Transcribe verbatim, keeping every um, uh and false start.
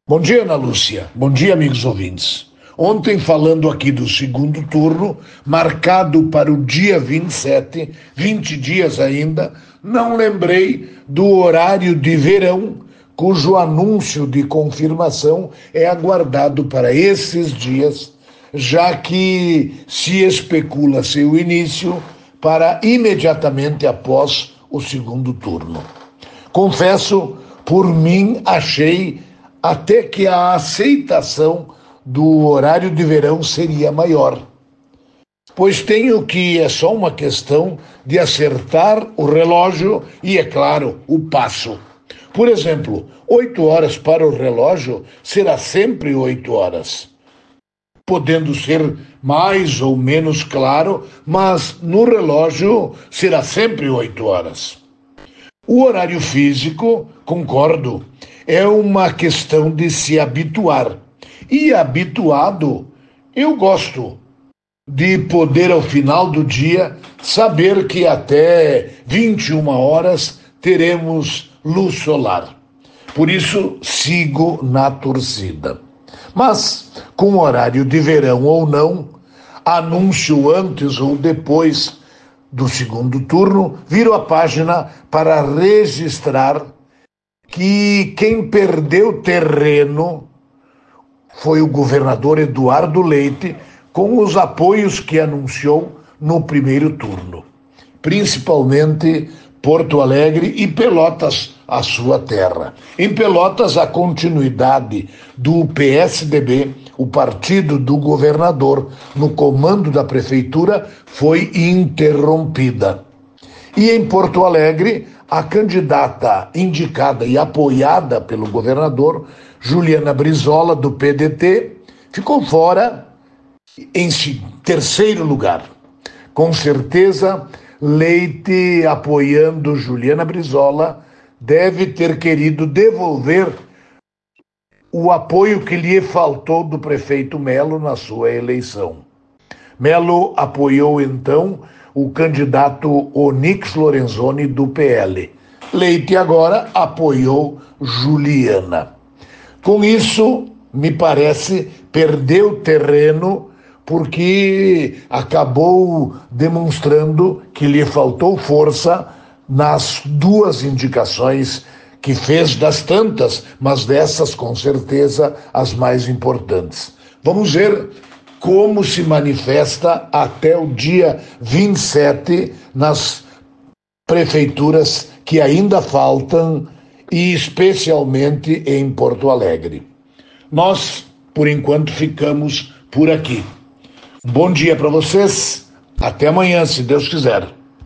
Bom dia, Ana Lúcia. Bom dia, amigos ouvintes. Ontem, falando aqui do segundo turno, marcado para o dia vinte e sete, vinte dias ainda, não lembrei do horário de verão, cujo anúncio de confirmação é aguardado para esses dias, já que se especula seu início para imediatamente após o segundo turno. Confesso, por mim, achei até que a aceitação do horário de verão seria maior, pois tenho que é só uma questão de acertar o relógio e, é claro, o passo. Por exemplo, oito horas para o relógio será sempre oito horas, podendo ser mais ou menos claro, mas no relógio será sempre oito horas. O horário físico, concordo, é uma questão de se habituar. E habituado, eu gosto de poder, ao final do dia, saber que até vinte e uma horas teremos luz solar. Por isso, sigo na torcida. Mas, com horário de verão ou não, anúncio antes ou depois do segundo turno, viro a página para registrar que quem perdeu terreno foi o governador Eduardo Leite, com os apoios que anunciou no primeiro turno, principalmente Porto Alegre e Pelotas, a sua terra. Em Pelotas, a continuidade do P S D B, o partido do governador, no comando da prefeitura, foi interrompida. E em Porto Alegre, a candidata indicada e apoiada pelo governador, Juliana Brizola, do P D T, ficou fora em terceiro lugar. Com certeza, Leite, apoiando Juliana Brizola, deve ter querido devolver o apoio que lhe faltou do prefeito Melo na sua eleição. Melo apoiou, então, o candidato Onyx Lorenzoni, do P L. Leite agora apoiou Juliana. Com isso, me parece, perdeu terreno porque acabou demonstrando que lhe faltou força nas duas indicações que fez, das tantas, mas dessas, com certeza, as mais importantes. Vamos ver como se manifesta até o dia vinte e sete nas prefeituras que ainda faltam, e especialmente em Porto Alegre. Nós, por enquanto, ficamos por aqui. Bom dia para vocês. Até amanhã, se Deus quiser.